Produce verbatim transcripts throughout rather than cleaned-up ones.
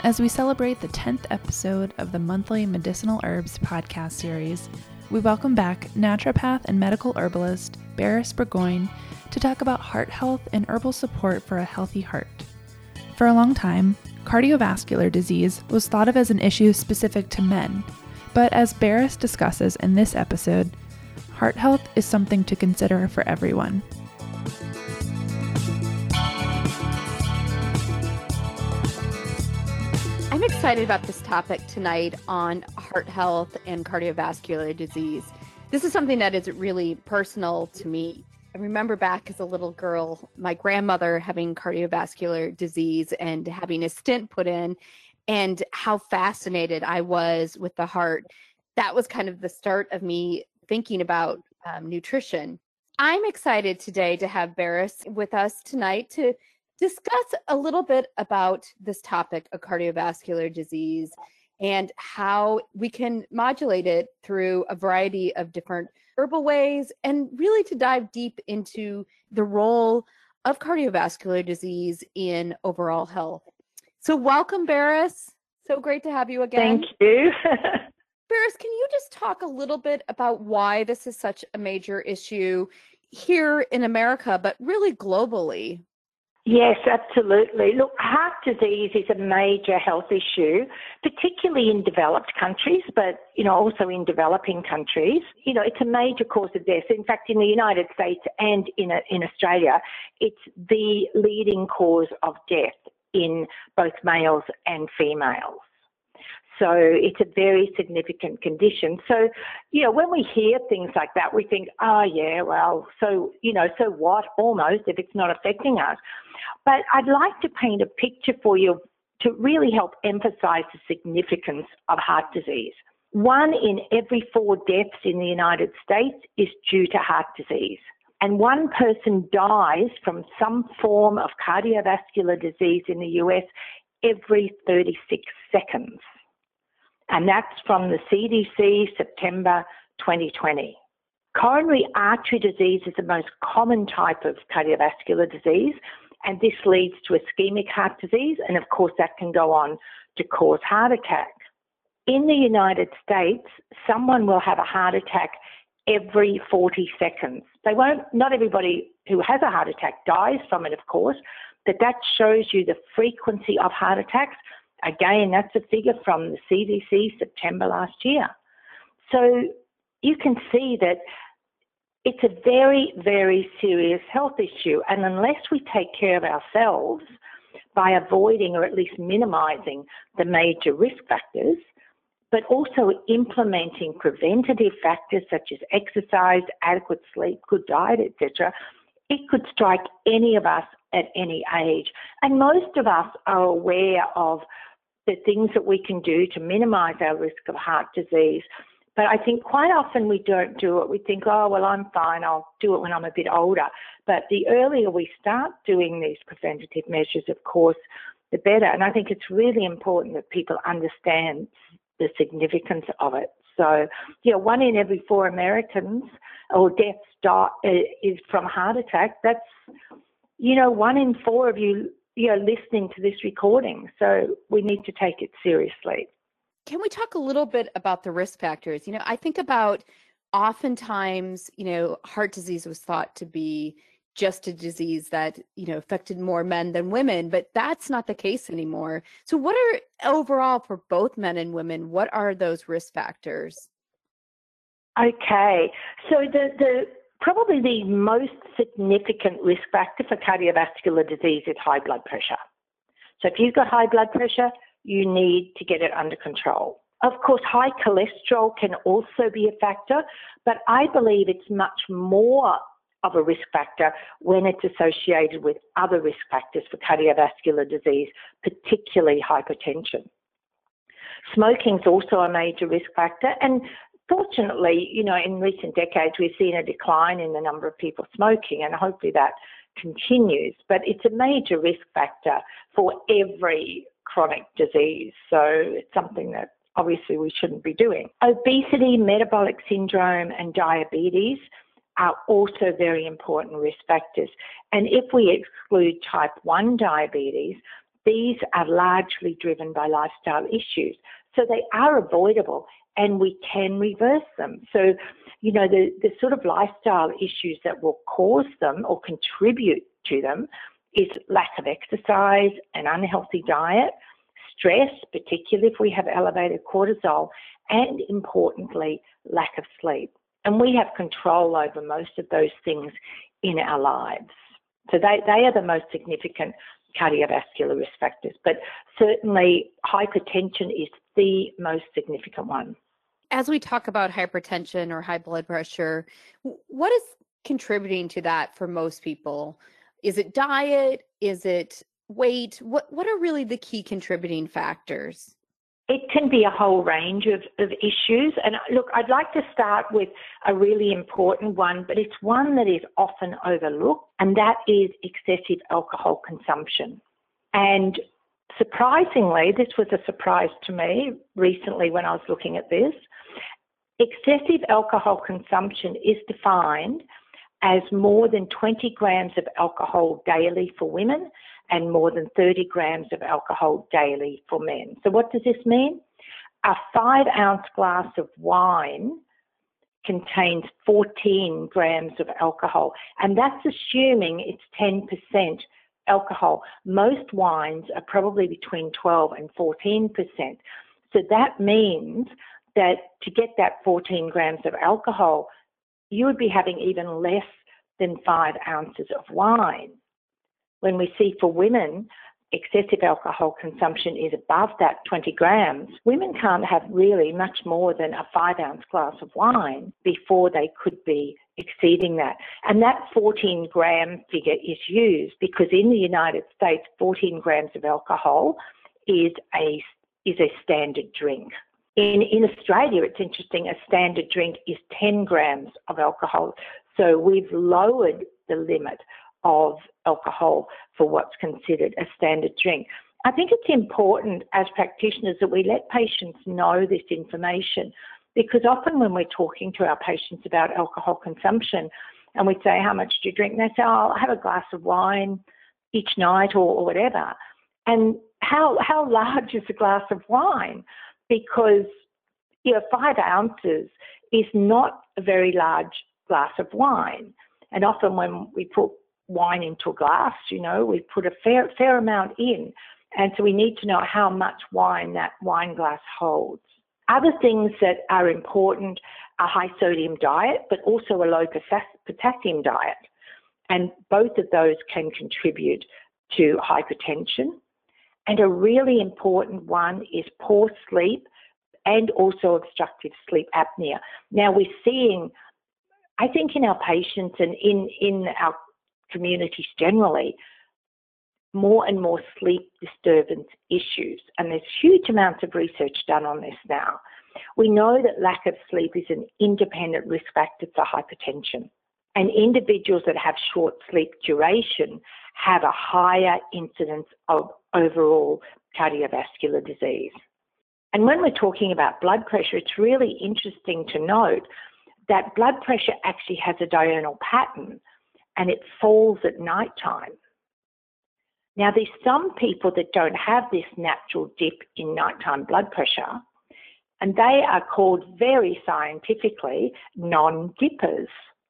As we celebrate the tenth episode of the monthly Medicinal Herbs podcast series, we welcome back naturopath and medical herbalist Beres Burgoyne to talk about heart health and herbal support for a healthy heart. For a long time, cardiovascular disease was thought of as an issue specific to men, but as Beres discusses in this episode, heart health is something to consider for everyone. I'm excited about this topic tonight on heart health and cardiovascular disease. This is something that is really personal to me. I remember back as a little girl, my grandmother having cardiovascular disease and having a stent put in, and how fascinated I was with the heart. That was kind of the start of me thinking about um, nutrition. I'm excited today to have Beres with us tonight to discuss a little bit about this topic of cardiovascular disease and how we can modulate it through a variety of different herbal ways, and really to dive deep into the role of cardiovascular disease in overall health. So welcome, Beres. So great to have you again. Thank you. Beres, can you just talk a little bit about why this is such a major issue here in America, but really globally? Yes, absolutely. Look, heart disease is a major health issue, particularly in developed countries, but, you know, also in developing countries. You know, it's a major cause of death. In fact, in the United States and in, a, in Australia, it's the leading cause of death in both males and females. So it's a very significant condition. So, you know, when we hear things like that, we think, oh, yeah, well, so, you know, so what, almost, if it's not affecting us. But I'd like to paint a picture for you to really help emphasize the significance of heart disease. One in every four deaths in the United States is due to heart disease. And one person dies from some form of cardiovascular disease in the U S every thirty-six seconds. And that's from the C D C, September twenty twenty. Coronary artery disease is the most common type of cardiovascular disease, and this leads to ischemic heart disease, and of course that can go on to cause heart attack. In the United States, someone will have a heart attack every forty seconds. They won't, not everybody who has a heart attack dies from it, of course, but that shows you the frequency of heart attacks. Again, that's a figure from the C D C September last year. So you can see that it's a very, very serious health issue. And unless we take care of ourselves by avoiding or at least minimizing the major risk factors, but also implementing preventative factors such as exercise, adequate sleep, good diet, et cetera, it could strike any of us at any age. And most of us are aware of the things that we can do to minimize our risk of heart disease. But I think quite often we don't do it. We think, oh, well, I'm fine. I'll do it when I'm a bit older. But the earlier we start doing these preventative measures, of course, the better. And I think it's really important that people understand the significance of it. So, you know, one in every four Americans or deaths die, uh, is from heart attack. That's, you know, one in four of you, you know, listening to this recording. So we need to take it seriously. Can we talk a little bit about the risk factors? You know, I think about oftentimes, you know, heart disease was thought to be just a disease that, you know, affected more men than women, but that's not the case anymore. So what are overall for both men and women, what are those risk factors? Okay. So the, the probably the most significant risk factor for cardiovascular disease is high blood pressure. So if you've got high blood pressure, you need to get it under control. Of course, high cholesterol can also be a factor, but I believe it's much more of a risk factor when it's associated with other risk factors for cardiovascular disease, particularly hypertension. Smoking is also a major risk factor, and fortunately, you know, in recent decades, we've seen a decline in the number of people smoking, and hopefully that continues. But it's a major risk factor for every chronic disease. So it's something that obviously we shouldn't be doing. Obesity, metabolic syndrome, and diabetes are also very important risk factors. And if we exclude type one diabetes, these are largely driven by lifestyle issues. So they are avoidable and we can reverse them. So, you know, the, the sort of lifestyle issues that will cause them or contribute to them is lack of exercise, an unhealthy diet, stress, particularly if we have elevated cortisol, and importantly, lack of sleep. And we have control over most of those things in our lives. So they, they are the most significant cardiovascular risk factors, but certainly hypertension is the most significant one. As we talk about hypertension or high blood pressure, what is contributing to that for most people? Is it diet? Is it weight? What what are really the key contributing factors? It can be a whole range of, of issues. And look, I'd like to start with a really important one, but it's one that is often overlooked, and that is excessive alcohol consumption. And surprisingly, this was a surprise to me recently when I was looking at this, excessive alcohol consumption is defined as more than twenty grams of alcohol daily for women and more than thirty grams of alcohol daily for men. So what does this mean? A five ounce glass of wine contains fourteen grams of alcohol, and that's assuming it's ten percent alcohol. Most wines are probably between twelve and fourteen percent. So that means that to get that fourteen grams of alcohol, you would be having even less than five ounces of wine. When we see for women, excessive alcohol consumption is above that twenty grams, women can't have really much more than a five ounce glass of wine before they could be exceeding that. And that fourteen gram figure is used because in the United States, fourteen grams of alcohol is a, is a standard drink. In, in Australia, it's interesting, a standard drink is ten grams of alcohol. So we've lowered the limit of alcohol for what's considered a standard drink. I think it's important as practitioners that we let patients know this information, because often when we're talking to our patients about alcohol consumption and we say, how much do you drink? And they say, oh, I'll have a glass of wine each night or, or whatever. And how, how large is a glass of wine? Because, you know, five ounces is not a very large glass of wine. And often when we put wine into a glass, you know, we put a fair, fair amount in. And so we need to know how much wine that wine glass holds. Other things that are important are high sodium diet, but also a low potassium diet. And both of those can contribute to hypertension. And a really important one is poor sleep and also obstructive sleep apnea. Now we're seeing, I think in our patients and in, in our communities generally, more and more sleep disturbance issues. And there's huge amounts of research done on this now. We know that lack of sleep is an independent risk factor for hypertension. And individuals that have short sleep duration have a higher incidence of overall cardiovascular disease. And when we're talking about blood pressure, it's really interesting to note that blood pressure actually has a diurnal pattern and it falls at night time. Now, there's some people that don't have this natural dip in nighttime blood pressure, and they are called very scientifically non-dippers.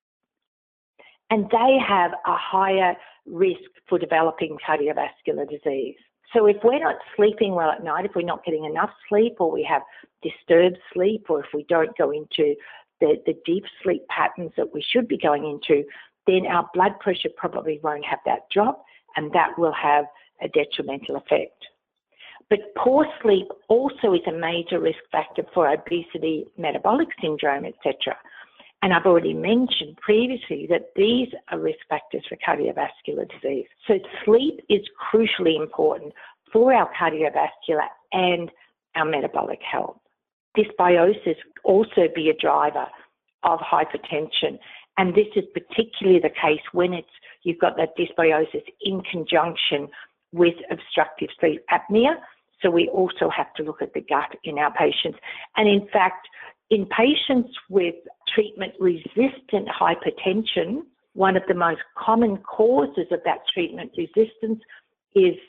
And they have a higher risk for developing cardiovascular disease. So if we're not sleeping well at night, if we're not getting enough sleep, or we have disturbed sleep, or if we don't go into the, the deep sleep patterns that we should be going into, then our blood pressure probably won't have that drop, and that will have a detrimental effect. But poor sleep also is a major risk factor for obesity, metabolic syndrome, et cetera. And I've already mentioned previously that these are risk factors for cardiovascular disease. So sleep is crucially important for our cardiovascular and our metabolic health. Dysbiosis also be a driver of hypertension. And this is particularly the case when it's you've got that dysbiosis in conjunction with obstructive sleep apnea. So we also have to look at the gut in our patients. And in fact, in patients with treatment-resistant hypertension, one of the most common causes of that treatment resistance is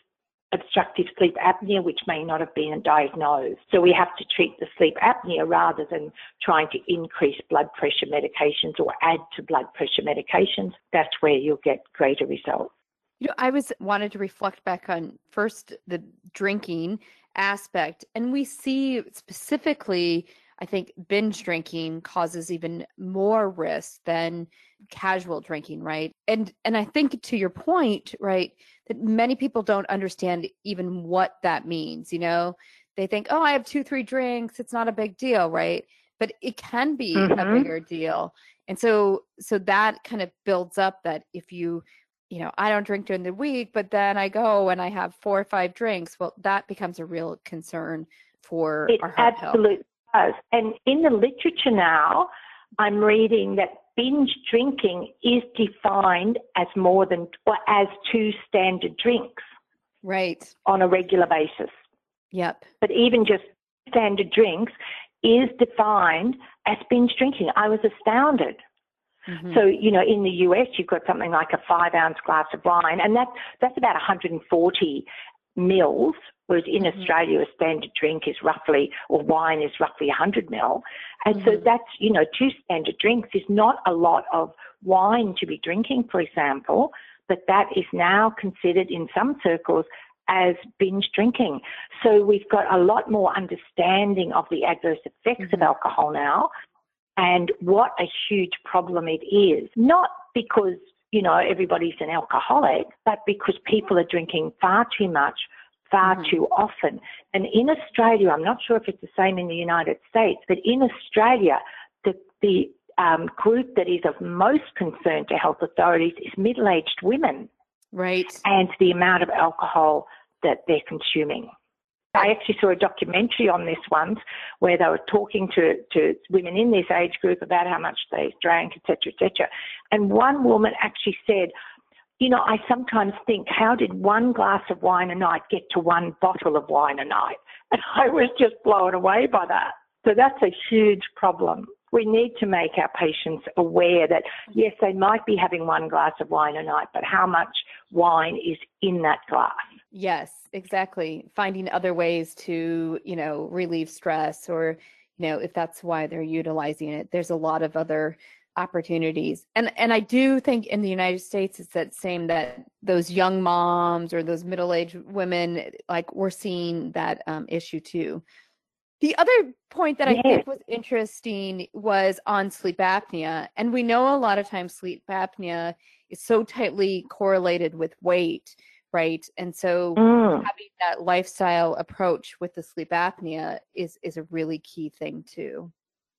obstructive sleep apnea, which may not have been diagnosed. So we have to treat the sleep apnea rather than trying to increase blood pressure medications or add to blood pressure medications. That's where you'll get greater results. You know, I was wanted to reflect back on first the drinking aspect, and we see specifically, I think binge drinking causes even more risk than casual drinking, right? And and I think to your point, right, that many people don't understand even what that means. You know, they think, oh, I have two, three drinks, it's not a big deal, right? But it can be mm-hmm. a bigger deal. And so so that kind of builds up that if you you know, I don't drink during the week, but then I go and I have four or five drinks. Well, that becomes a real concern for it our heart health. It absolutely does. And in the literature now, I'm reading that binge drinking is defined as more than, or as two standard drinks. Right. On a regular basis. Yep. But even just standard drinks is defined as binge drinking. I was astounded. Mm-hmm. So, you know, in the U S, you've got something like a five ounce glass of wine, and that, that's about one hundred forty mils, whereas in mm-hmm. Australia, a standard drink is roughly, or wine is roughly one hundred mil. And mm-hmm. so that's, you know, two standard drinks is not a lot of wine to be drinking, for example, but that is now considered in some circles as binge drinking. So we've got a lot more understanding of the adverse effects mm-hmm. of alcohol now. And what a huge problem it is, not because, you know, everybody's an alcoholic, but because people are drinking far too much, far mm-hmm. too often. And in Australia, I'm not sure if it's the same in the United States, but in Australia, the, the um, group that is of most concern to health authorities is middle-aged women. Right. And the amount of alcohol that they're consuming. I actually saw a documentary on this once where they were talking to, to women in this age group about how much they drank, et cetera, et cetera. And one woman actually said, you know, I sometimes think, how did one glass of wine a night get to one bottle of wine a night? And I was just blown away by that. So that's a huge problem. We need to make our patients aware that, yes, they might be having one glass of wine a night, but how much wine is in that glass? Yes, exactly. Finding other ways to, you know, relieve stress, or, you know, if that's why they're utilizing it, there's a lot of other opportunities. And and I do think in the United States, it's that same, that those young moms or those middle-aged women, like we're seeing that um, issue too. The other point that I think was interesting was on sleep apnea. And we know a lot of times sleep apnea is so tightly correlated with weight, right? And so mm. having that lifestyle approach with the sleep apnea is, is a really key thing too.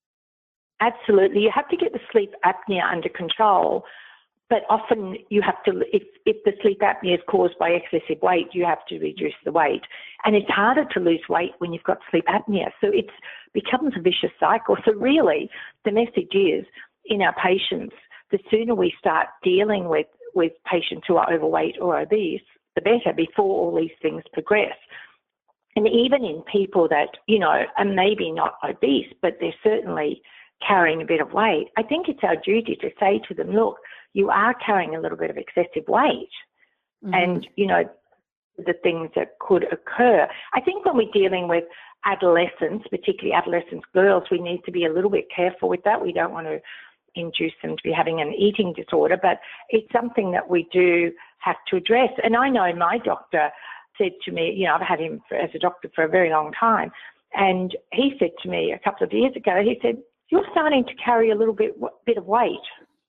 Absolutely. You have to get the sleep apnea under control, but often you have to, if, if the sleep apnea is caused by excessive weight, you have to reduce the weight. And it's harder to lose weight when you've got sleep apnea. So it becomes a vicious cycle. So really, the message is, in our patients, the sooner we start dealing with, with patients who are overweight or obese, the better, before all these things progress. And even in people that, you know, are maybe not obese, but they're certainly carrying a bit of weight, I think it's our duty to say to them, look, you are carrying a little bit of excessive weight. Mm-hmm. And, you know, the things that could occur. I think when we're dealing with adolescents, particularly adolescent girls, we need to be a little bit careful with that. We don't want to induce them to be having an eating disorder, but it's something that we do have to address. And I know my doctor said to me, you know, I've had him for, as a doctor for a very long time, and he said to me a couple of years ago, he said, you're starting to carry a little bit bit of weight.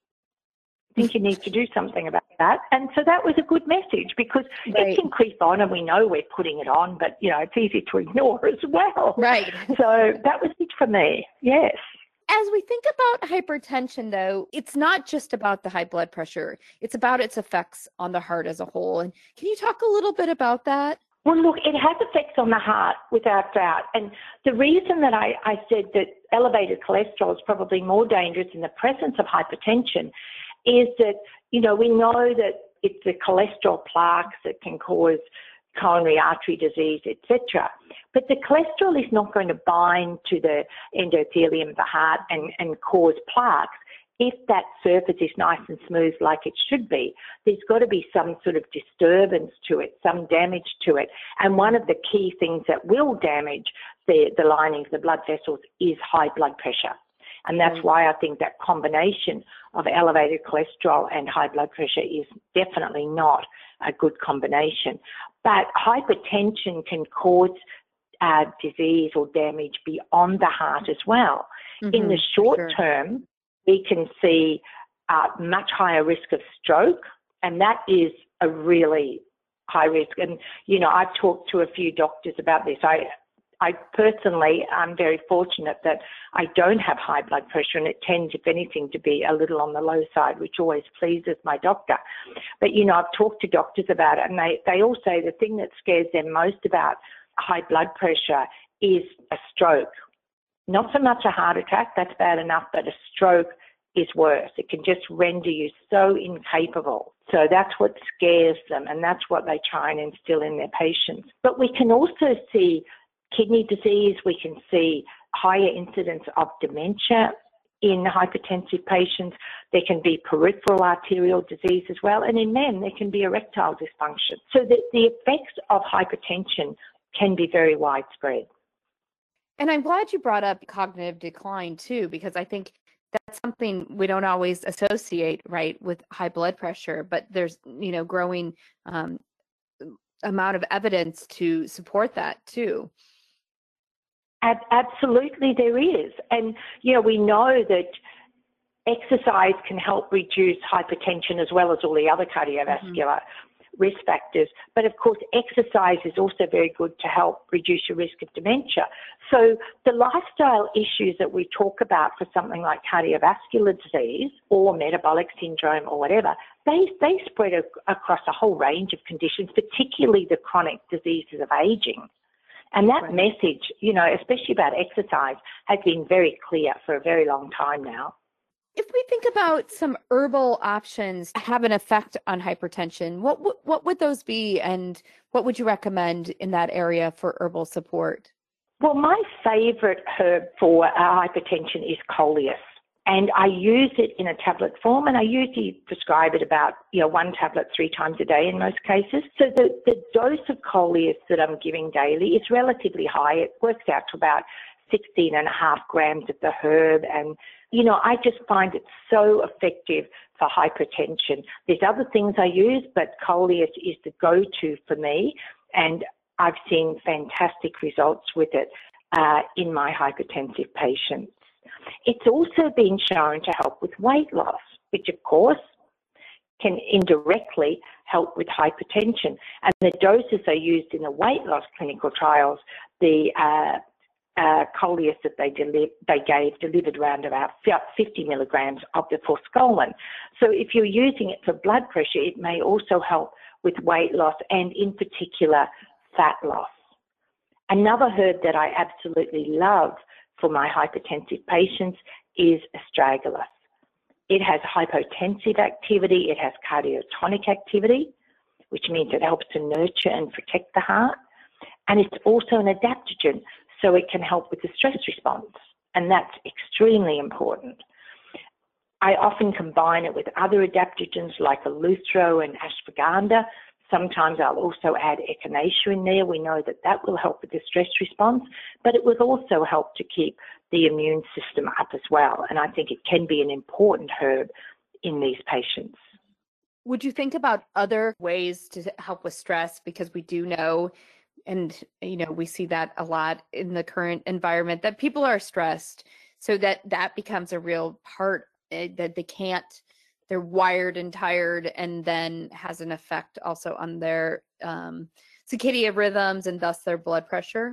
I think you need to do something about that. And so that was a good message, because right. it can creep on and we know we're putting it on, but, you know, it's easy to ignore as well. Right. So that was it for me. Yes. As we think about hypertension, though, it's not just about the high blood pressure. It's about its effects on the heart as a whole. And can you talk a little bit about that? Well, look, it has effects on the heart, without doubt. And the reason that I, I said that elevated cholesterol is probably more dangerous in the presence of hypertension is that, you know, we know that it's the cholesterol plaques that can cause coronary artery disease, et cetera. But the cholesterol is not going to bind to the endothelium of the heart and, and cause plaques. if that surface is nice and smooth like it should be, there's got to be some sort of disturbance to it, some damage to it. And one of the key things that will damage the, the linings, the blood vessels, is high blood pressure. And that's why I think that combination of elevated cholesterol and high blood pressure is definitely not a good combination. But hypertension can cause uh, disease or damage beyond the heart as well. Mm-hmm, in the short sure. term, we can see uh, much higher risk of stroke, and that is a really high risk. And, you know, I've talked to a few doctors about this. I I personally am very fortunate that I don't have high blood pressure, and it tends, if anything, to be a little on the low side, which always pleases my doctor. But, you know, I've talked to doctors about it, and they, they all say the thing that scares them most about high blood pressure is a stroke. Not so much a heart attack, that's bad enough, but a stroke is worse. It can just render you so incapable. So that's what scares them, and that's what they try and instill in their patients. But we can also see kidney disease, we can see higher incidence of dementia in hypertensive patients. There can be peripheral arterial disease as well, and in men there can be erectile dysfunction. So the, the effects of hypertension can be very widespread. And I'm glad you brought up cognitive decline too, because I think that's something we don't always associate, right, with high blood pressure, but there's, you know, growing um, amount of evidence to support that too. Absolutely, there is. And, you know, we know that exercise can help reduce hypertension as well as all the other cardiovascular mm-hmm. risk factors. But, of course, exercise is also very good to help reduce your risk of dementia. So the lifestyle issues that we talk about for something like cardiovascular disease or metabolic syndrome or whatever, they, they spread a, across a whole range of conditions, particularly the chronic diseases of aging. And that right. message, you know, especially about exercise, has been very clear for a very long time now. If we think about some herbal options have an effect on hypertension, what w- what would those be, and what would you recommend in that area for herbal support? Well, my favorite herb for uh, hypertension is coleus. And I use it in a tablet form, and I usually prescribe it about, you know, one tablet three times a day in most cases. So the, the dose of coleus that I'm giving daily is relatively high. It works out to about sixteen and a half grams of the herb. And, you know, I just find it so effective for hypertension. There's other things I use, but coleus is the go-to for me. And I've seen fantastic results with it uh, in my hypertensive patients. It's also been shown to help with weight loss, which of course can indirectly help with hypertension. And the doses they used in the weight loss clinical trials, the uh, uh, coleus that they, deli- they gave delivered around about fifty milligrams of the forskolin. So if you're using it for blood pressure, it may also help with weight loss and in particular fat loss. Another herb that I absolutely love for my hypertensive patients is astragalus. It has hypotensive activity, it has cardiotonic activity, which means it helps to nurture and protect the heart, and it's also an adaptogen, so it can help with the stress response, and that's extremely important. I often combine it with other adaptogens like eleuthero and ashwagandha. Sometimes I'll also add echinacea in there. We know that that will help with the stress response, but it will also help to keep the immune system up as well. And I think it can be an important herb in these patients. Would you think about other ways to help with stress? Because we do know, and you know, we see that a lot in the current environment, that people are stressed, so that that becomes a real part uh, that they can't, they're wired and tired, and then has an effect also on their um, circadian rhythms and thus their blood pressure?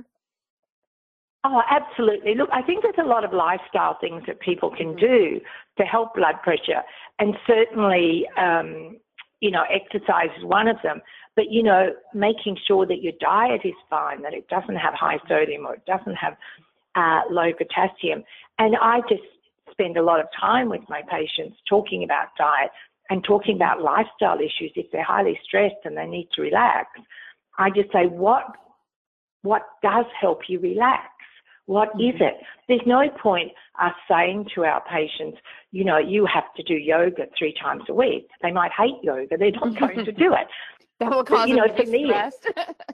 Oh, absolutely. Look, I think there's a lot of lifestyle things that people can do to help blood pressure. And certainly, um, you know, exercise is one of them. But, you know, making sure that your diet is fine, that it doesn't have high sodium or it doesn't have uh, low potassium. And I just spend a lot of time with my patients talking about diet and talking about lifestyle issues. If they're highly stressed and they need to relax, I just say, what, what does help you relax? What mm-hmm. is it? There's no point us saying to our patients, you know, you have to do yoga three times a week. They might hate yoga. They're not going to do it. That will cause but, you them know, to for be me, stressed.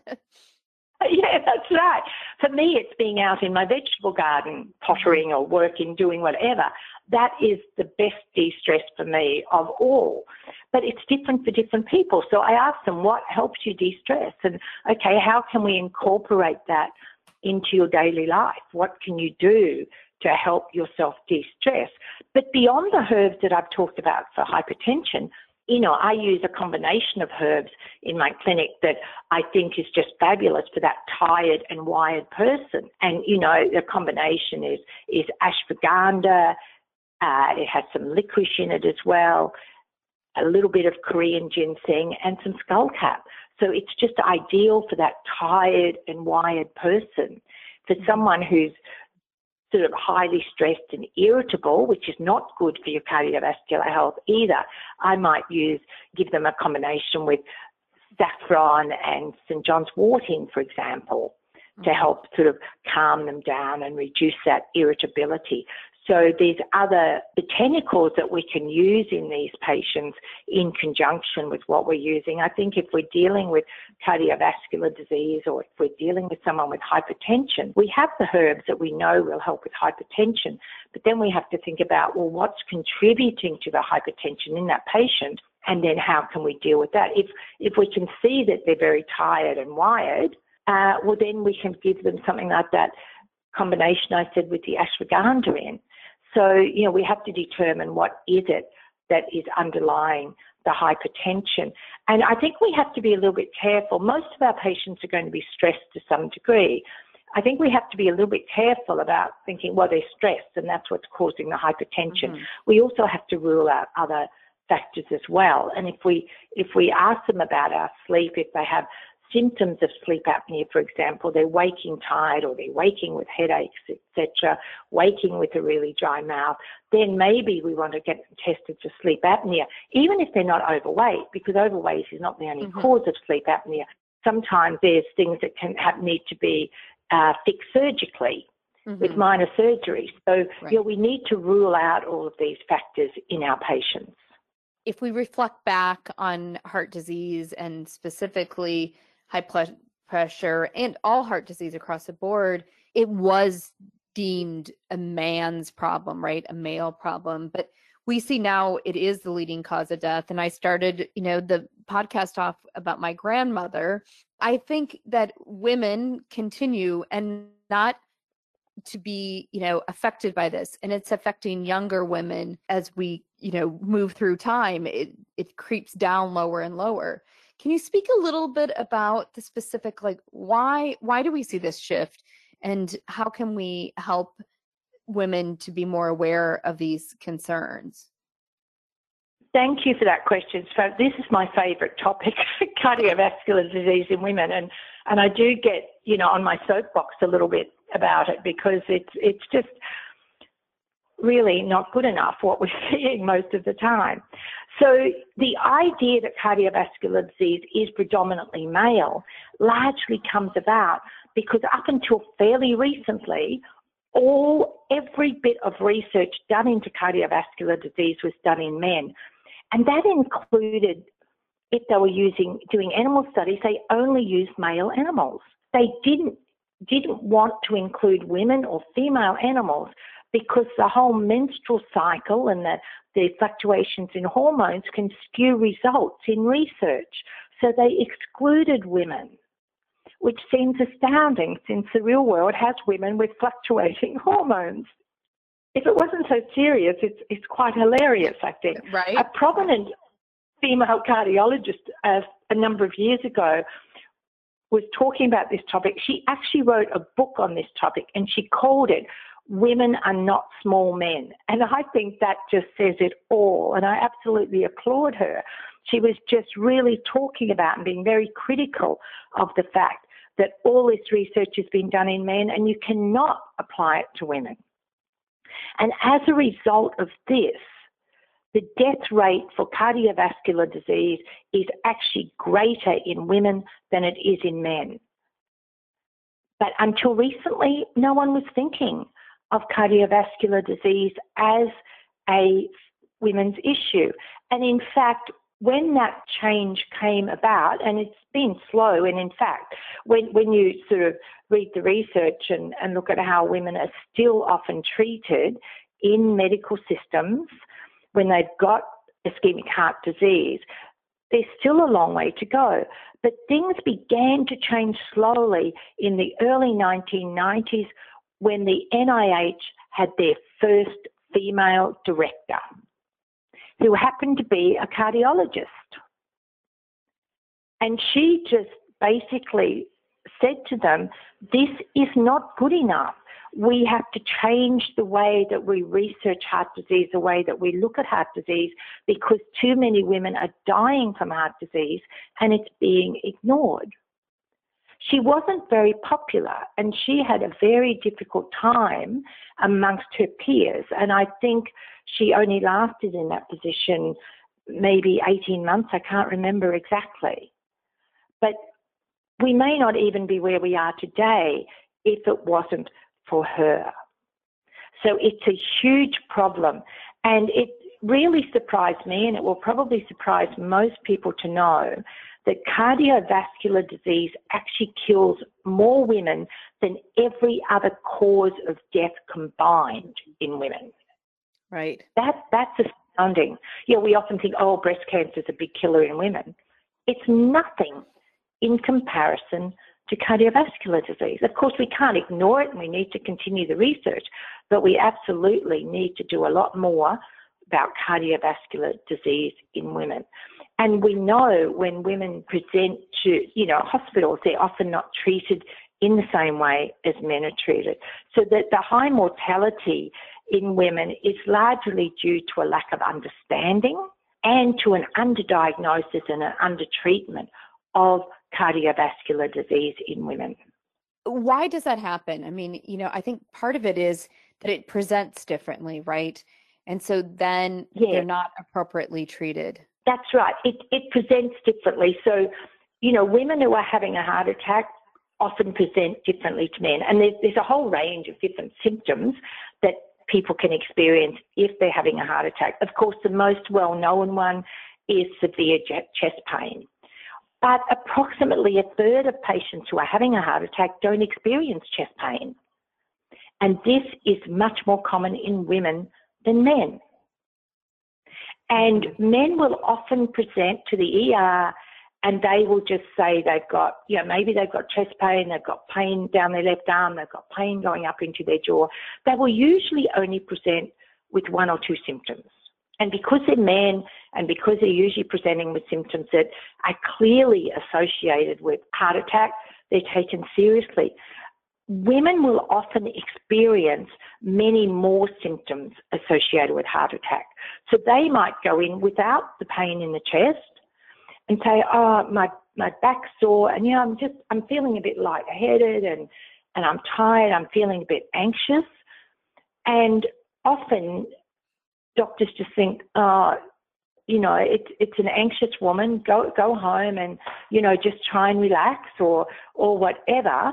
Yeah, that's right. For me, it's being out in my vegetable garden, pottering or working, doing whatever. That is the best de-stress for me of all. But it's different for different people. So I ask them, what helps you de-stress? And, okay, how can we incorporate that into your daily life? What can you do to help yourself de-stress? But beyond the herbs that I've talked about for hypertension, you know, I use a combination of herbs in my clinic that I think is just fabulous for that tired and wired person. And, you know, the combination is, is ashwagandha. Uh, it has some licorice in it as well, a little bit of Korean ginseng and some skullcap. So it's just ideal for that tired and wired person. For someone who's sort of highly stressed and irritable, which is not good for your cardiovascular health either, I might use, give them a combination with saffron and Saint John's worting, for example, to help sort of calm them down and reduce that irritability. So there's other botanicals that we can use in these patients in conjunction with what we're using. I think if we're dealing with cardiovascular disease or if we're dealing with someone with hypertension, we have the herbs that we know will help with hypertension, but then we have to think about, well, what's contributing to the hypertension in that patient, and then how can we deal with that? If, if we can see that they're very tired and wired, uh, well, then we can give them something like that combination I said with the ashwagandha in. So, you know, we have to determine what is it that is underlying the hypertension. And I think we have to be a little bit careful. Most of our patients are going to be stressed to some degree. I think we have to be a little bit careful about thinking, well, they're stressed and that's what's causing the hypertension. Mm-hmm. We also have to rule out other factors as well. And if we, if we ask them about our sleep, if they have symptoms of sleep apnea, for example, they're waking tired or they're waking with headaches, et cetera, waking with a really dry mouth, then maybe we want to get them tested for sleep apnea, even if they're not overweight, because overweight is not the only mm-hmm. cause of sleep apnea. Sometimes there's things that can have, need to be uh, fixed surgically mm-hmm. with minor surgery. So right. you know, we need to rule out all of these factors in our patients. If we reflect back on heart disease and specifically high blood pressure and all heart disease across the board, it was deemed a man's problem, right? A male problem. But we see now it is the leading cause of death. And I started, you know, the podcast off about my grandmother. I think that women continue and not to be, you know, affected by this. And it's affecting younger women as we, you know, move through time. It, it creeps down lower and lower. Can you speak a little bit about the specific, like why, why do we see this shift and how can we help women to be more aware of these concerns? Thank you for that question. So this is my favorite topic, cardiovascular disease in women. And, and I do get, you know, on my soapbox a little bit about it because it's, it's just really not good enough what we're seeing most of the time. So the idea that cardiovascular disease is predominantly male largely comes about because up until fairly recently, all every bit of research done into cardiovascular disease was done in men. And that included, if they were using doing animal studies, they only used male animals. They didn't didn't want to include women or female animals because the whole menstrual cycle and the, the fluctuations in hormones can skew results in research. So they excluded women, which seems astounding since the real world has women with fluctuating hormones. If it wasn't so serious, it's it's quite hilarious, I think. Right. A prominent female cardiologist uh, a number of years ago was talking about this topic. She actually wrote a book on this topic and she called it Women Are Not Small Men. And I think that just says it all. And I absolutely applaud her. She was just really talking about and being very critical of the fact that all this research has been done in men and you cannot apply it to women. And as a result of this, the death rate for cardiovascular disease is actually greater in women than it is in men. But until recently, no one was thinking of cardiovascular disease as a women's issue. And in fact, when that change came about, and it's been slow, and in fact, when, when you sort of read the research and, and look at how women are still often treated in medical systems when they've got ischemic heart disease, there's still a long way to go. But things began to change slowly in the early nineteen nineties when the N I H had their first female director, who happened to be a cardiologist. And she just basically said to them, this is not good enough. We have to change the way that we research heart disease, the way that we look at heart disease, because too many women are dying from heart disease and it's being ignored. She wasn't very popular, and she had a very difficult time amongst her peers. And I think she only lasted in that position maybe eighteen months. I can't remember exactly. But we may not even be where we are today if it wasn't for her. So it's a huge problem. And it really surprised me, and it will probably surprise most people to know, that cardiovascular disease actually kills more women than every other cause of death combined in women. Right. That, that's astounding. Yeah, we often think, oh, breast cancer is a big killer in women. It's nothing in comparison to cardiovascular disease. Of course, we can't ignore it, and we need to continue the research, but we absolutely need to do a lot more about cardiovascular disease in women. And we know when women present to, you know, hospitals, they're often not treated in the same way as men are treated. So that the high mortality in women is largely due to a lack of understanding and to an underdiagnosis and an undertreatment of cardiovascular disease in women. Why does that happen? I mean, you know, I think part of it is that it presents differently, right? And so then yeah. they're not appropriately treated. That's right. It, it presents differently. So, you know, women who are having a heart attack often present differently to men. And there's, there's a whole range of different symptoms that people can experience if they're having a heart attack. Of course, the most well-known one is severe chest pain. But approximately a third of patients who are having a heart attack don't experience chest pain. And this is much more common in women than men. And men will often present to the E R and they will just say they've got, you know, maybe they've got chest pain, they've got pain down their left arm, they've got pain going up into their jaw. They will usually only present with one or two symptoms. And because they're men and because they're usually presenting with symptoms that are clearly associated with heart attack, they're taken seriously. Women will often experience many more symptoms associated with heart attack. So they might go in without the pain in the chest and say, oh, my, my back's sore, and, you know, I'm just, I'm feeling a bit lightheaded and, and I'm tired, I'm feeling a bit anxious. And often doctors just think, oh, you know, it's it's an anxious woman, go go home and, you know, just try and relax or or whatever.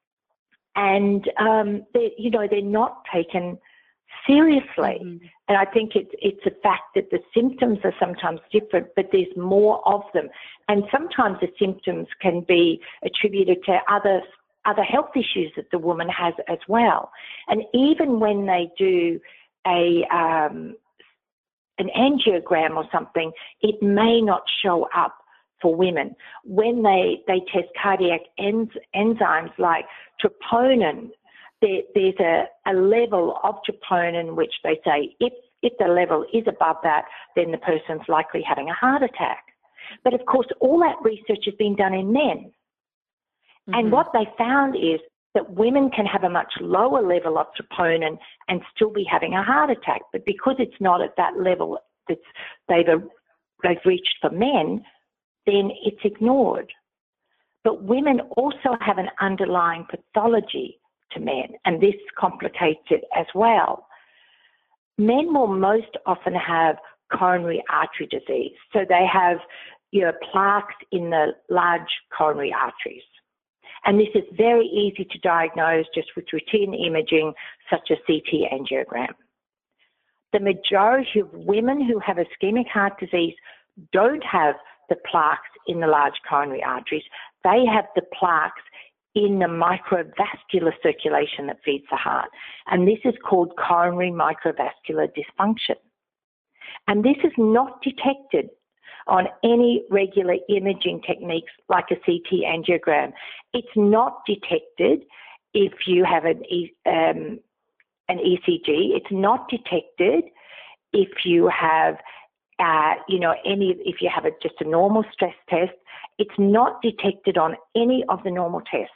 And, um, they, you know, they're not taken seriously. Mm-hmm. And I think it's, it's a fact that the symptoms are sometimes different, but there's more of them. And sometimes the symptoms can be attributed to other, other health issues that the woman has as well. And even when they do a, um, an angiogram or something, it may not show up for women. When they, they test cardiac enz, enzymes like troponin, there, there's a, a level of troponin which they say if, if the level is above that, then the person's likely having a heart attack. But of course, all that research has been done in men. Mm-hmm. And what they found is that women can have a much lower level of troponin and still be having a heart attack. But because it's not at that level that they've, they've reached for men, then it's ignored. But women also have an underlying pathology to men, and this complicates it as well. Men will most often have coronary artery disease. So they have, you know, plaques in the large coronary arteries. And this is very easy to diagnose just with routine imaging, such as C T angiogram. The majority of women who have ischemic heart disease don't have the plaques in the large coronary arteries. They have the plaques in the microvascular circulation that feeds the heart. And this is called coronary microvascular dysfunction. And this is not detected on any regular imaging techniques like a C T angiogram. It's not detected if you have an, e, um, an E C G. It's not detected if you have, uh, you know, any, if you have a, just a normal stress test. It's not detected on any of the normal tests.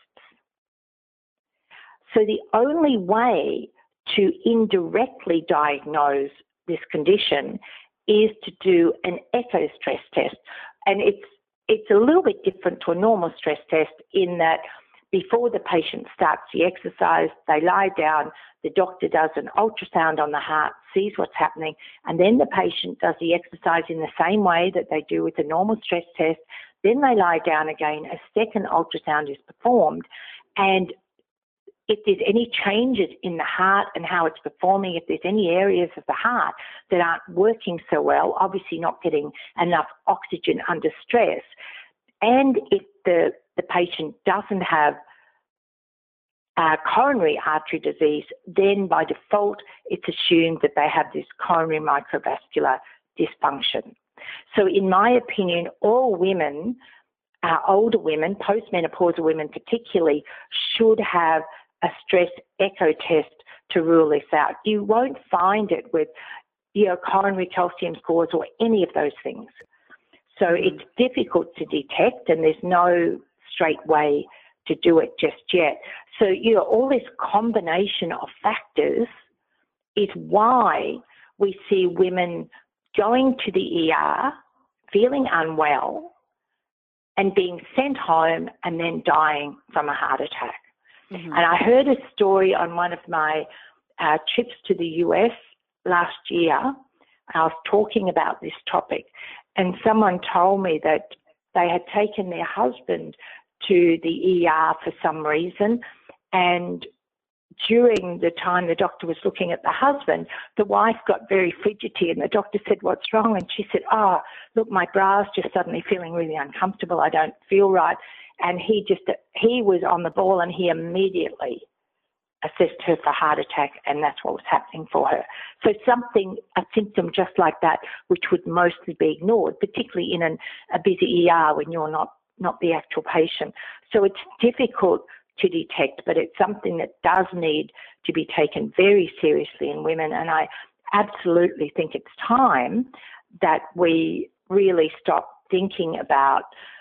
So the only way to indirectly diagnose this condition is to do an echo stress test. And it's it's a little bit different to a normal stress test in that before the patient starts the exercise, they lie down, the doctor does an ultrasound on the heart, sees what's happening, and then the patient does the exercise in the same way that they do with a normal stress test. Then they lie down again, a second ultrasound is performed, and if there's any changes in the heart and how it's performing, if there's any areas of the heart that aren't working so well, obviously not getting enough oxygen under stress, and if the, the patient doesn't have uh, coronary artery disease, then by default it's assumed that they have this coronary microvascular dysfunction. So in my opinion, all women, uh, older women, postmenopausal women particularly, should have a stress echo test to rule this out. You won't find it with, you know, coronary calcium scores or any of those things. So mm-hmm. It's difficult to detect, and there's no straight way to do it just yet. So, you know, all this combination of factors is why we see women going to the E R, feeling unwell, and being sent home and then dying from a heart attack. Mm-hmm. And I heard a story on one of my uh, trips to the U S last year. I was talking about this topic, and someone told me that they had taken their husband to the E R for some reason, and during the time the doctor was looking at the husband, the wife got very fidgety, and the doctor said, "What's wrong?" And she said, "Oh, look, my bra's just suddenly feeling really uncomfortable. I don't feel right." And he just, he was on the ball, and he immediately assessed her for heart attack, and that's what was happening for her. So something, a symptom just like that, which would mostly be ignored, particularly in an, a busy E R when you're not, not the actual patient. So it's difficult to detect, but it's something that does need to be taken very seriously in women. And I absolutely think it's time that we really stop thinking about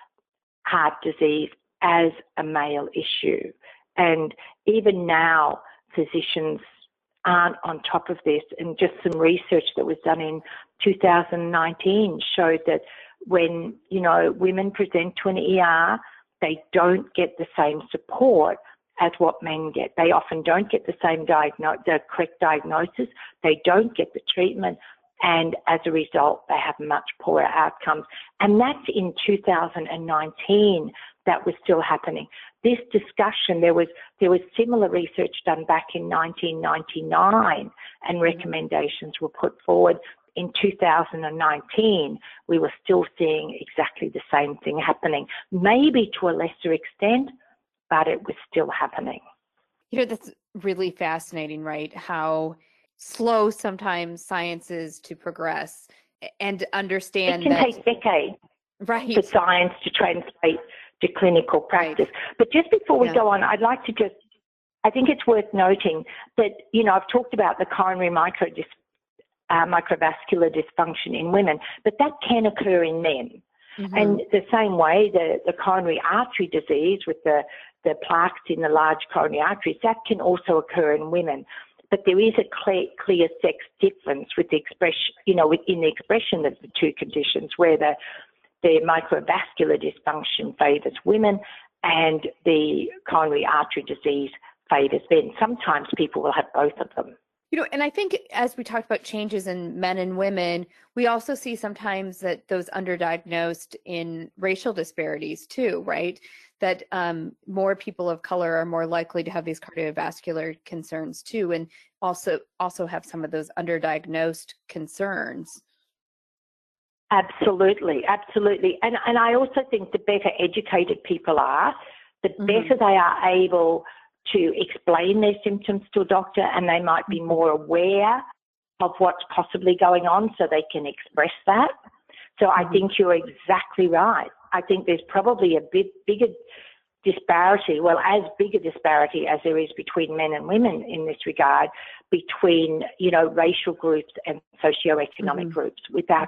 heart disease as a male issue. And even now, physicians aren't on top of this. And just some research that was done in two thousand nineteen showed that when, you know, women present to an E R, they don't get the same support as what men get. They often don't get the same diagno- the correct diagnosis. They don't get the treatment. And as a result, they have much poorer outcomes. And that's in two thousand nineteen that was still happening. This discussion, there was there was similar research done back in nineteen ninety-nine, and recommendations were put forward. In two thousand nineteen, we were still seeing exactly the same thing happening, maybe to a lesser extent, but it was still happening. You know, that's really fascinating, right? How slow sometimes science is to progress and understand it can that take decades right. for science to translate to clinical practice. Right. But just before we yeah. go on, I'd like to just, I think it's worth noting that, you know, I've talked about the coronary micro uh, microvascular dysfunction in women, but that can occur in men. Mm-hmm. And the same way, the, the coronary artery disease with the, the plaques in the large coronary arteries, that can also occur in women. But there is a clear, clear sex difference with the expression, you know, within the expression of the two conditions, where the, the microvascular dysfunction favours women and the coronary artery disease favours men. Sometimes people will have both of them. You know, and I think as we talked about changes in men and women, we also see sometimes that those underdiagnosed in racial disparities too, right? That um, more people of color are more likely to have these cardiovascular concerns too, and also also have some of those underdiagnosed concerns. Absolutely, absolutely. And and I also think the better educated people are, the mm-hmm. better they are able to explain their symptoms to a doctor, and they might be more aware of what's possibly going on so they can express that. So mm-hmm. I think you're exactly right. I think there's probably a bit bigger disparity, well, as big a disparity as there is between men and women in this regard, between, you know, racial groups and socioeconomic mm-hmm. groups without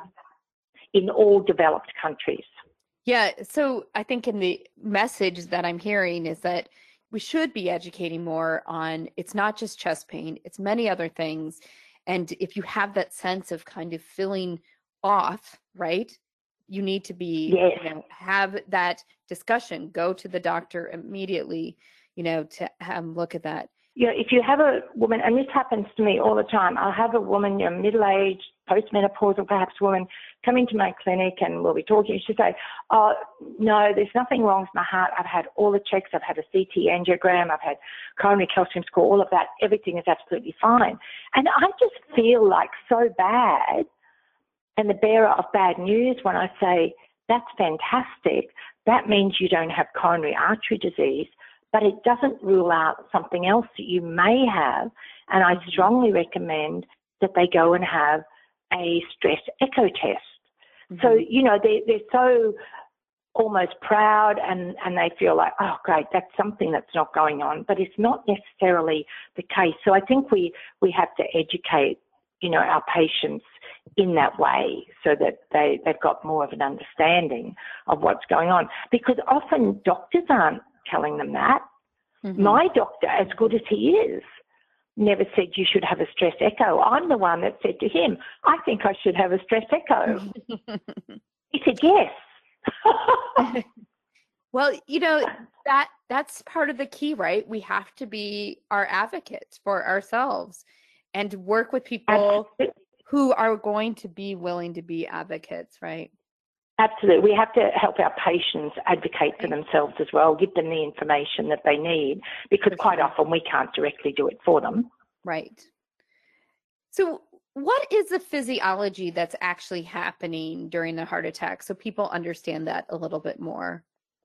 in all developed countries. Yeah, so I think in the message that I'm hearing is that we should be educating more on it's not just chest pain, it's many other things. And if you have that sense of kind of feeling off, right, you need to be, yes. you know, have that discussion, go to the doctor immediately, you know, to have look at that. You know, if you have a woman, and this happens to me all the time, I'll have a woman, you know, middle-aged, postmenopausal perhaps woman, come into my clinic and we'll be talking. She'll say, oh, no, there's nothing wrong with my heart. I've had all the checks. I've had a C T angiogram. I've had coronary calcium score, all of that. Everything is absolutely fine. And I just feel like so bad and the bearer of bad news when I say, that's fantastic. That means you don't have coronary artery disease, but it doesn't rule out something else that you may have. And I strongly recommend that they go and have a stress echo test. Mm-hmm. So, you know, they, they're so almost proud and, and they feel like, oh, great, that's something that's not going on. But it's not necessarily the case. So I think we, we have to educate, you know, our patients in that way so that they, they've got more of an understanding of what's going on. Because often doctors aren't telling them that. Mm-hmm. My doctor, as good as he is, never said you should have a stress echo. I'm the one that said to him, I think I should have a stress echo. He said, yes. Well, you know, that that's part of the key, right? We have to be our advocates for ourselves and work with people Absolutely. Who are going to be willing to be advocates, right? Absolutely. We have to help our patients advocate for themselves as well, give them the information that they need, because for quite sure. often we can't directly do it for them. Right. So what is the physiology that's actually happening during the heart attack so people understand that a little bit more?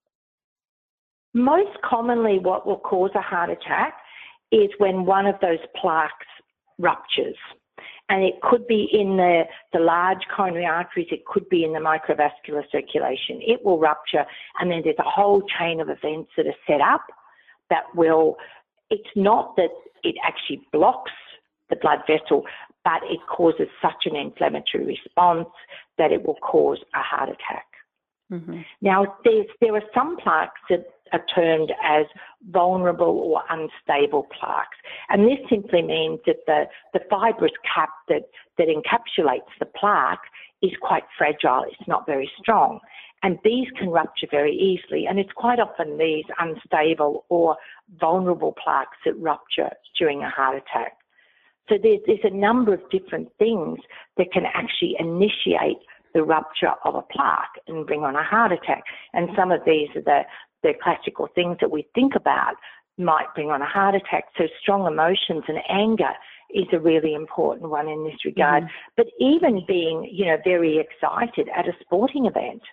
Most commonly what will cause a heart attack is when one of those plaques ruptures. And it could be in the, the large coronary arteries, it could be in the microvascular circulation. It will rupture, and then there's a whole chain of events that are set up that will, it's not that it actually blocks the blood vessel, but it causes such an inflammatory response that it will cause a heart attack. Mm-hmm. Now, there's, there are some plaques that are termed as vulnerable or unstable plaques. And this simply means that the, the fibrous cap that, that encapsulates the plaque is quite fragile. It's not very strong. And these can rupture very easily. And it's quite often these unstable or vulnerable plaques that rupture during a heart attack. So there's, there's a number of different things that can actually initiate the rupture of a plaque and bring on a heart attack. And some of these are the the classical things that we think about might bring on a heart attack. So strong emotions and anger is a really important one in this regard. Mm-hmm. But even being, you know, very excited at a sporting event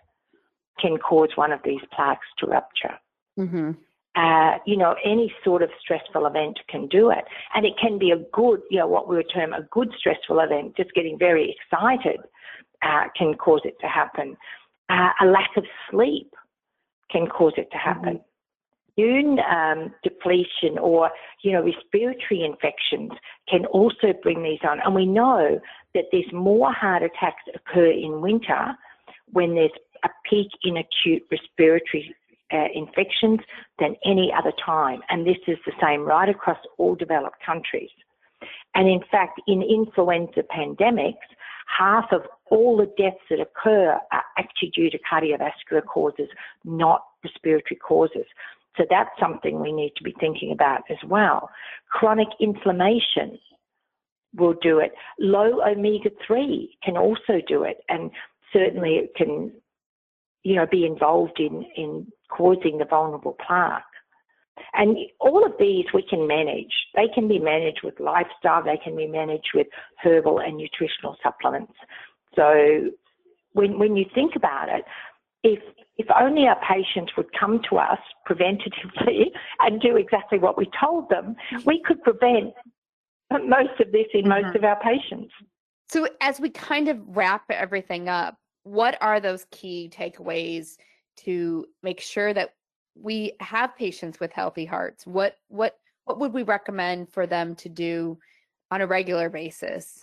can cause one of these plaques to rupture. Mm-hmm. Uh, you know, any sort of stressful event can do it. And it can be a good, you know, what we would term a good stressful event, just getting very excited uh, can cause it to happen. Uh, a lack of sleep can cause it to happen. Mm-hmm. Immune um, depletion or, you know, respiratory infections can also bring these on. And we know that there's more heart attacks occur in winter when there's a peak in acute respiratory uh, infections than any other time. And this is the same right across all developed countries. And in fact, in influenza pandemics, half of all the deaths that occur are actually due to cardiovascular causes, not respiratory causes. So that's something we need to be thinking about as well. Chronic inflammation will do it. Low omega three can also do it, and certainly it can, you know, be involved in, in causing the vulnerable plaque. And all of these we can manage. They can be managed with lifestyle, they can be managed with herbal and nutritional supplements. So when when you think about it, if if only our patients would come to us preventatively and do exactly what we told them, we could prevent most of this in mm-hmm. most of our patients. So as we kind of wrap everything up, what are those key takeaways to make sure that we have patients with healthy hearts? What what what would we recommend for them to do on a regular basis?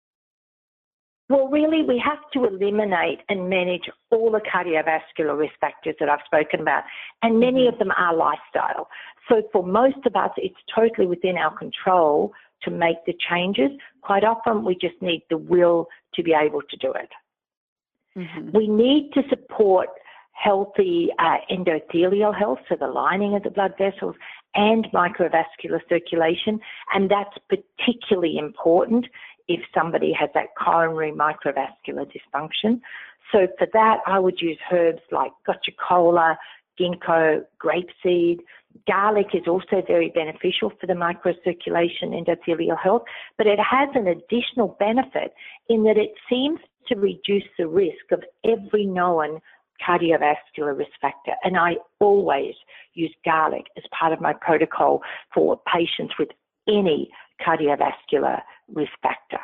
Well, really, we have to eliminate and manage all the cardiovascular risk factors that I've spoken about, and many mm-hmm. of them are lifestyle. So for most of us, it's totally within our control to make the changes. Quite often, we just need the will to be able to do it. Mm-hmm. We need to support healthy uh, endothelial health, so the lining of the blood vessels, and microvascular circulation, and that's particularly important if somebody has that coronary microvascular dysfunction. So for that, I would use herbs like gotcha cola, ginkgo, grapeseed. Garlic is also very beneficial for the microcirculation, endothelial health, but it has an additional benefit in that it seems to reduce the risk of every known cardiovascular risk factor. And I always use garlic as part of my protocol for patients with any cardiovascular risk factor.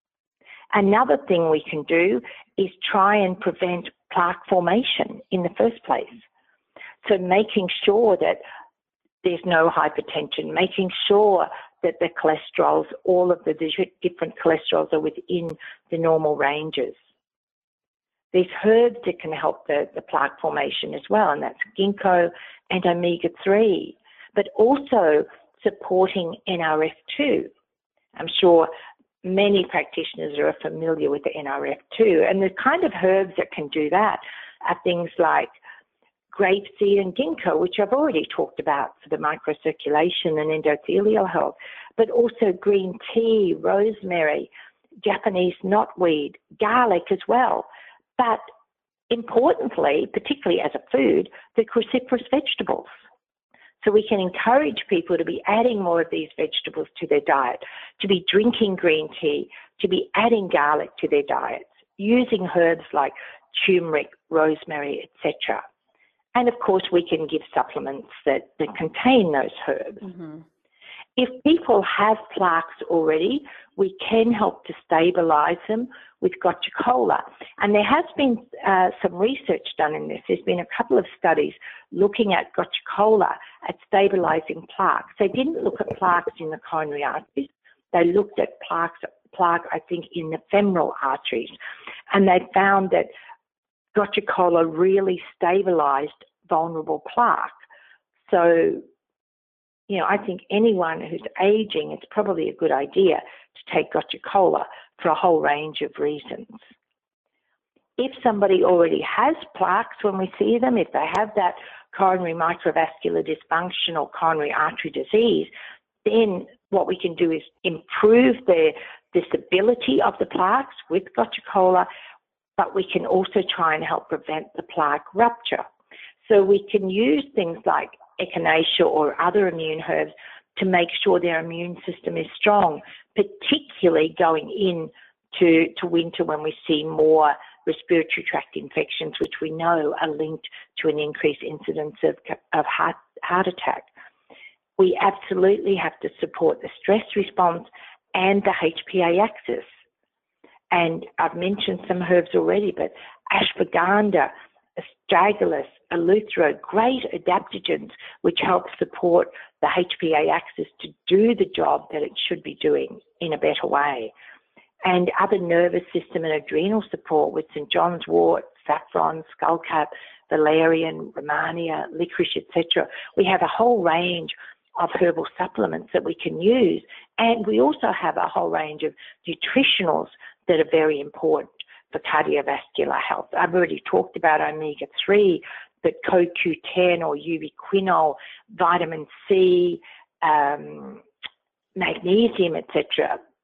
Another thing we can do is try and prevent plaque formation in the first place. So making sure that there's no hypertension, making sure that the cholesterols, all of the different cholesterols are within the normal ranges. There's herbs that can help the, the plaque formation as well, and that's ginkgo and omega three, but also supporting N R F two. I'm sure many practitioners are familiar with the N R F two, and the kind of herbs that can do that are things like grapeseed and ginkgo, which I've already talked about for the microcirculation and endothelial health, but also green tea, rosemary, Japanese knotweed, garlic as well. But importantly, particularly as a food, the cruciferous vegetables. So we can encourage people to be adding more of these vegetables to their diet, to be drinking green tea, to be adding garlic to their diets, using herbs like turmeric, rosemary, et cetera. And of course, we can give supplements that, that contain those herbs. Mm-hmm. If people have plaques already, we can help to stabilize them with gotcha cola. And there has been uh, some research done in this. There's been a couple of studies looking at gotcha cola at stabilizing plaques. They didn't look at plaques in the coronary arteries. They looked at plaques, plaque, I think, in the femoral arteries. And they found that gotcha cola really stabilized vulnerable plaque. So, you know, I think anyone who's aging, it's probably a good idea to take gotcha cola for a whole range of reasons. If somebody already has plaques when we see them, if they have that coronary microvascular dysfunction or coronary artery disease, then what we can do is improve the, the stability of the plaques with gotcha cola, but we can also try and help prevent the plaque rupture. So we can use things like echinacea or other immune herbs to make sure their immune system is strong, particularly going into to winter when we see more respiratory tract infections, which we know are linked to an increased incidence of, of heart, heart attack. We absolutely have to support the stress response and the H P A axis. And I've mentioned some herbs already, but ashwagandha, astragalus, eleuthero, great adaptogens, which help support the H P A axis to do the job that it should be doing in a better way. And other nervous system and adrenal support with Saint John's wort, saffron, skullcap, valerian, romania, licorice, et cetera. We have a whole range of herbal supplements that we can use. And we also have a whole range of nutritionals that are very important for cardiovascular health. I've already talked about omega three, but C O Q ten or ubiquinol, vitamin C, um, magnesium, et cetera.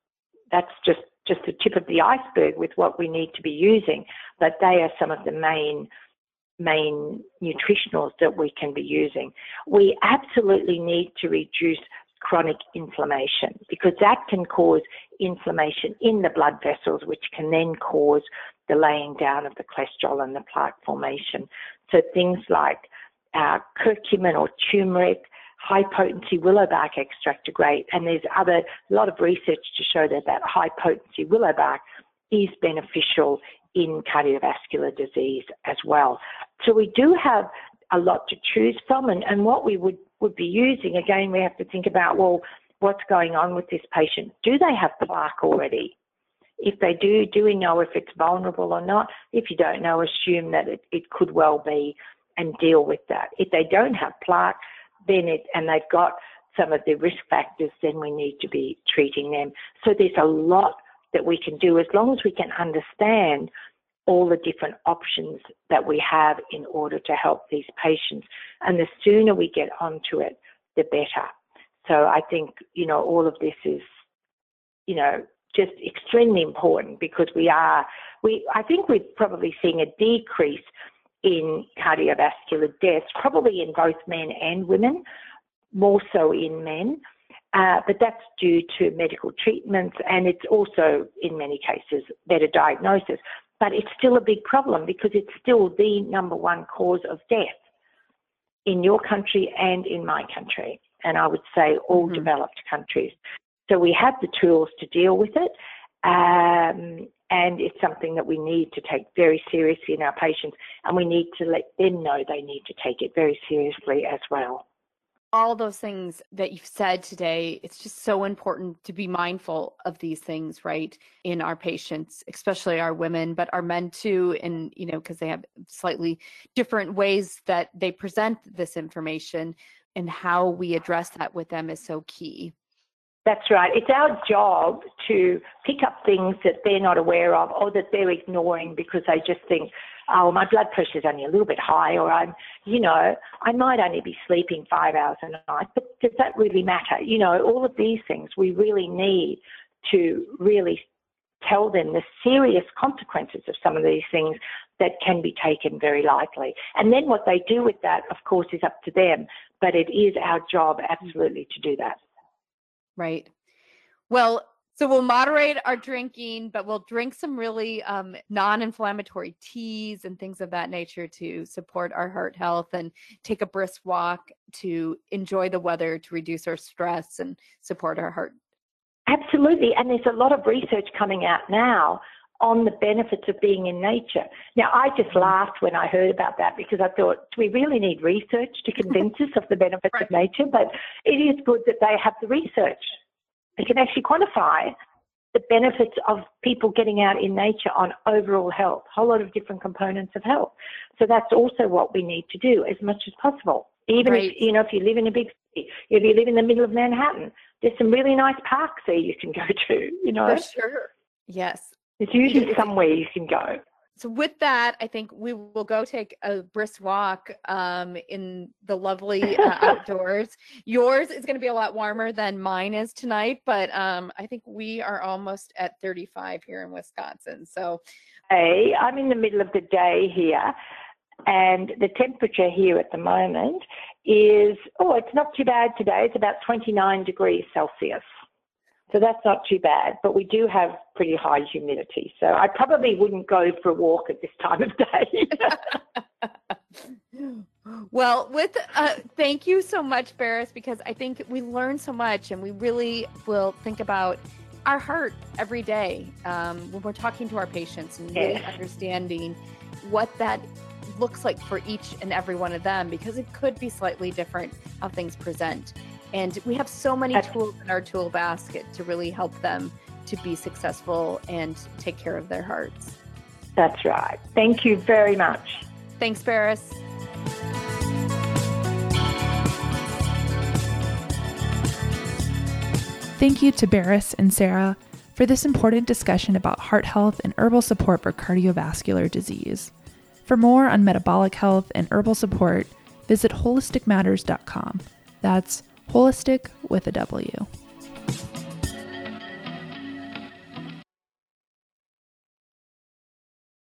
that's just, just the tip of the iceberg with what we need to be using. But they are some of the main main nutritionals that we can be using. We absolutely need to reduce chronic inflammation, because that can cause inflammation in the blood vessels, which can then cause the laying down of the cholesterol and the plaque formation. So things like uh, curcumin or turmeric, high potency willow bark extract are great, and there's other a lot of research to show that that high potency willow bark is beneficial in cardiovascular disease as well. So we do have a lot to choose from, and, and what we would, would be using, again, we have to think about, well, what's going on with this patient? Do they have plaque already? If they do, do we know if it's vulnerable or not? If you don't know, assume that it, it could well be and deal with that. If they don't have plaque, then it, and they've got some of the risk factors, then we need to be treating them. So there's a lot that we can do as long as we can understand all the different options that we have in order to help these patients. And the sooner we get onto it, the better. So I think, you know, all of this is, you know, just extremely important, because we are, we, I think we're probably seeing a decrease in cardiovascular deaths, probably in both men and women, more so in men. Uh, but that's due to medical treatments, and it's also, in many cases, better diagnosis. But it's still a big problem, because it's still the number one cause of death in your country and in my country, and I would say all mm-hmm. developed countries. So we have the tools to deal with it, um, and it's something that we need to take very seriously in our patients, and we need to let them know they need to take it very seriously as well. All those things that you've said today, it's just so important to be mindful of these things, right, in our patients, especially our women, but our men too, and, you know, because they have slightly different ways that they present this information, and how we address that with them is so key. That's right. It's our job to pick up things that they're not aware of, or that they're ignoring because they just think, oh, my blood pressure's only a little bit high, or I'm, you know, I might only be sleeping five hours a night, but does that really matter? You know, all of these things, we really need to really tell them the serious consequences of some of these things that can be taken very lightly. And then what they do with that, of course, is up to them, but it is our job absolutely to do that. Right. Well, so we'll moderate our drinking, but we'll drink some really um, non-inflammatory teas and things of that nature to support our heart health, and take a brisk walk to enjoy the weather, to reduce our stress and support our heart. Absolutely. And there's a lot of research coming out now on the benefits of being in nature. Now, I just laughed when I heard about that, because I thought, do we really need research to convince us of the benefits right. of nature? But it is good that they have the research. They can actually quantify the benefits of people getting out in nature on overall health, a whole lot of different components of health. So that's also what we need to do as much as possible. Even right. if, you know, if you live in a big city, if you live in the middle of Manhattan, there's some really nice parks there you can go to, you know. For sure. Yes. There's usually somewhere you can go. So with that, I think we will go take a brisk walk um, in the lovely uh, outdoors. Yours is going to be a lot warmer than mine is tonight, but um, I think we are almost at thirty-five here in Wisconsin. So, hey, I'm in the middle of the day here, and the temperature here at the moment is, oh, it's not too bad today. It's about twenty-nine degrees Celsius. So that's not too bad, but we do have pretty high humidity. So I probably wouldn't go for a walk at this time of day. Well, with uh, thank you so much, Beres, because I think we learn so much, and we really will think about our heart every day um, when we're talking to our patients, and really yeah. understanding what that looks like for each and every one of them, because it could be slightly different how things present. And we have so many tools in our tool basket to really help them to be successful and take care of their hearts. That's right. Thank you very much. Thanks, Beres. Thank you to Beres and Sarah for this important discussion about heart health and herbal support for cardiovascular disease. For more on metabolic health and herbal support, visit holistic matters dot com. That's holistic with a W.